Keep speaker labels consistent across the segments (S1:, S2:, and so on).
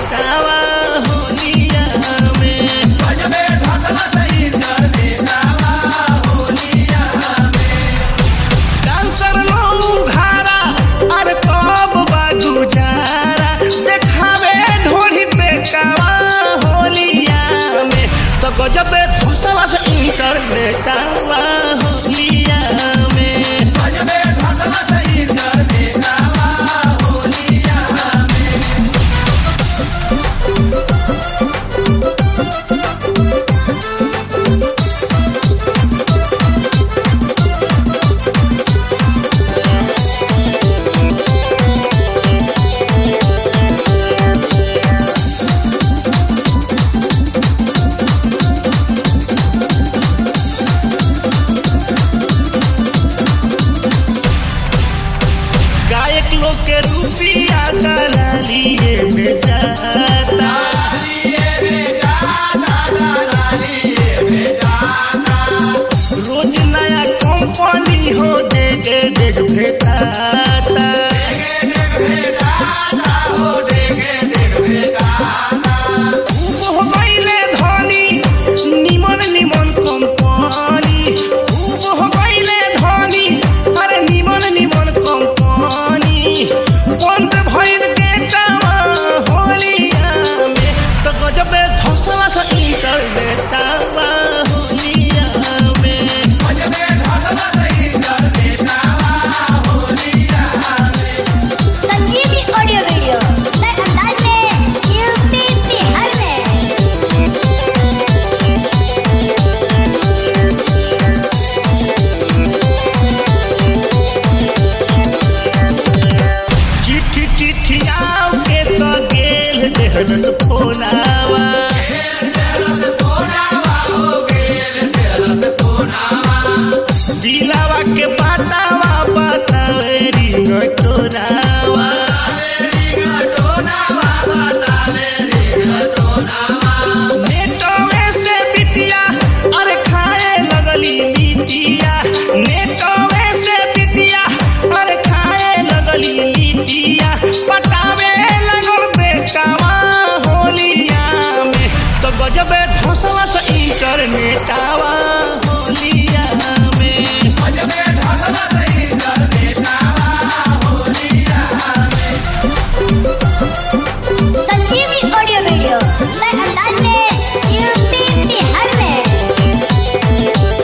S1: नेटावा होलिया में
S2: गजबे धसला से इंटरनेटावा होलिया में
S1: डांसर लोग घारा अरे कब बाजू जारा देखावे ढोरी पेटावा होलिया में तो गजबे धसला से इंटरनेटावा होलिया में
S2: गजबे धसला से इंटरनेटावा होलिया में
S1: गायक लोग के रुपया दलालिए में जाता
S2: लालिए बेजाता लालिए बेजाता
S1: रोज नया कंपनी हो देगे देग भेटाता
S2: डेग भेटाता हो डेग भेटाता
S1: खूब हो गईले धनी निमन निमन कंपनी खूब हो गईले धनी अरे निमन निमन कंपनी बंद भइल गेटवा होलिया में तो गजबे धसला से इंटरनेटावा होलिया में
S2: गजबे धसला से इंटरनेटावा होलिया में
S3: संजीवनी ऑडियो वीडियो नए अंदाज में यूपी बिहार में
S1: चिट्ठी चिट्ठिया के तो गेल देहलस फोनावा
S2: तेरस तोड़ावा हो गेल तेरस तोड़ावा
S1: दिलावा के बतावा बतावे रिंग तोरावा
S2: रिंग तोड़ावा बतावे रिंग तोड़ावा
S1: नेटवे से बिटिया अरे खाए लगली लिटिया नेटवे से बिटिया अरे खाए लगली लिटिया पटावे लगल बेटावा होलिया में तो गजबे धसला से इंटरनेटावा होलिया में
S2: गजबे धसला से इंटरनेटावा होलिया में
S3: संजीवनी ऑडियो वीडियो नए अंदाज में यूपी बिहार में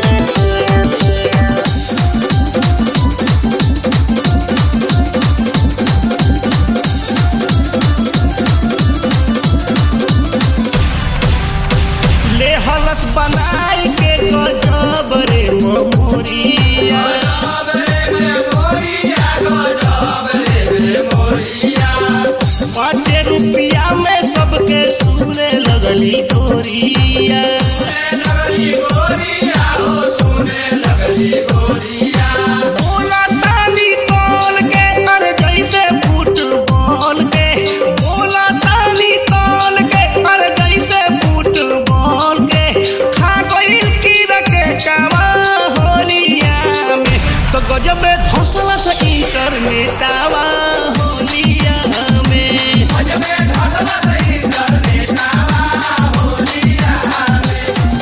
S1: ले हलस बनाई के गजब रे मोरिया
S2: गजब रे मेमोरिया गजब रे मेमोरिया
S1: 5 रुपया में सबके सुने लगली गोरिया
S2: लगली गोरिया हो सुने लगली गोरिया
S1: बोला तानी तोल के अरे जैसे फुटबॉल के बोला तानी तोल के अरे जैसे फुटबॉल के खा गइल की रकेटावा होलिया में तो गजबे धसला से इंटरनेटावा होलिया में
S2: गजबे धसला से इंटरनेटावा होलिया में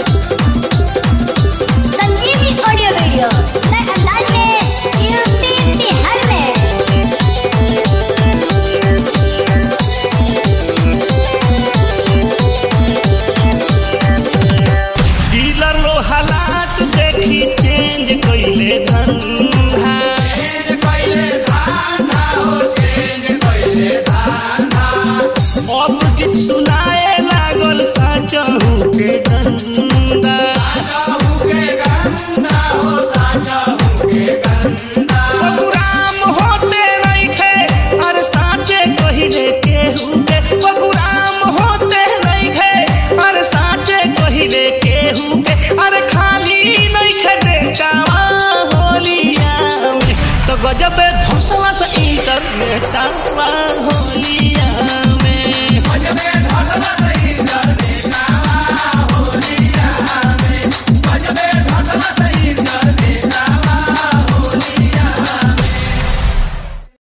S3: संजीवनी ऑडियो वीडियो नए अंदाज में यूपी बिहार में
S1: डीलर लो हालात देखी चेंज कइले धंधा
S2: चेंज कइले धांधा हो चेंज कइले धांधा
S1: अब गीत सुनाए लागल साचहु के गंदा
S2: साचहु के गंदा हो साचहु के गंदा
S1: बबुराम होते नइखे अरे साचे कहिले केहू के बबुराम होते नइखे अरे साचे कहिले केहू के अरे खाली नइखे डेटावा होलिया में तो गजबे धसला से इंटरनेटावा होलिया